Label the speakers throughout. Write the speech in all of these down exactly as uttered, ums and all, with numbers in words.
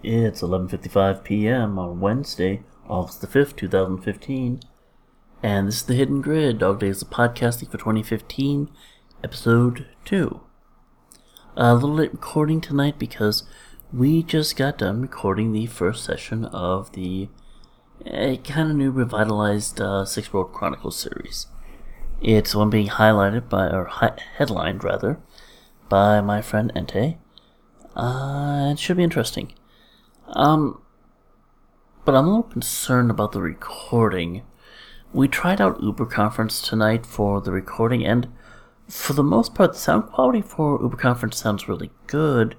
Speaker 1: It's eleven fifty-five p.m. on Wednesday, August the fifth, twenty fifteen, and this is The Hidden Grid, Dog Days of Podcasting for twenty fifteen, Episode two. A little late recording tonight because we just got done recording the first session of the uh, kind of new revitalized uh, Six World Chronicles series. It's one being highlighted by, or hi- headlined rather, by my friend Entei. Uh, it should be interesting. Um, but I'm a little concerned about the recording. We tried out Uber Conference tonight for the recording, and for the most part, the sound quality for Uber Conference sounds really good,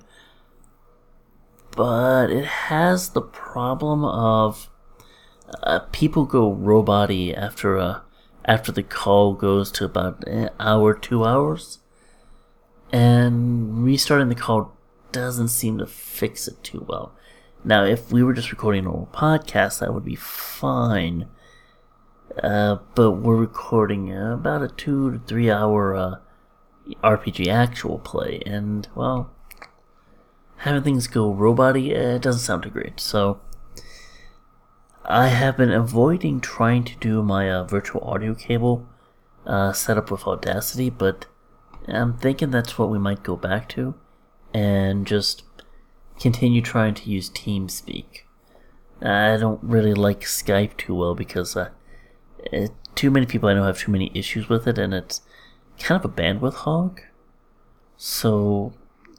Speaker 1: but it has the problem of uh, people go robot-y after, uh, after the call goes to about an hour, two hours, and restarting the call doesn't seem to fix it too well. Now, if we were just recording a normal podcast, that would be fine. Uh, but we're recording uh, about a two to three hour uh, R P G actual play, and, well, having things go robot-y, uh, it doesn't sound too great. So, I have been avoiding trying to do my uh, virtual audio cable uh, setup with Audacity, but I'm thinking that's what we might go back to, and just continue trying to use TeamSpeak. I don't really like Skype too well because uh, it, too many people I know have too many issues with it, and it's kind of a bandwidth hog. So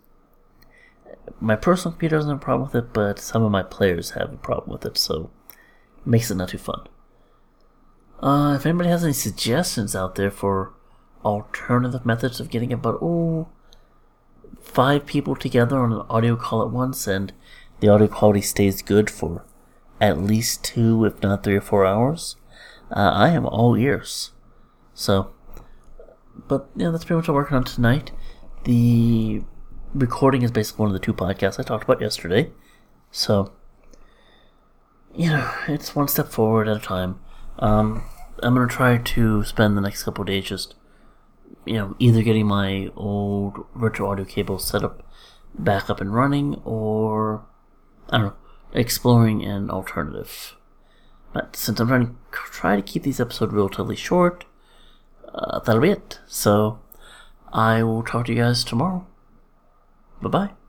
Speaker 1: my personal computer doesn't have a problem with it, but some of my players have a problem with it, so it makes it not too fun. Uh, if anybody has any suggestions out there for alternative methods of getting about, oh, five people together on an audio call at once, and the audio quality stays good for at least two, if not three or four hours, uh, I am all ears. So, but yeah, that's pretty much what I'm working on tonight. The recording is basically one of the two podcasts I talked about yesterday. So, you know, it's one step forward at a time. Um, I'm going to try to spend the next couple of days just, you know, either getting my old virtual audio cable set up back up and running, or, I don't know, exploring an alternative. But since I'm trying to try to keep these episodes relatively short, uh, that'll be it. So, I will talk to you guys tomorrow. Bye-bye.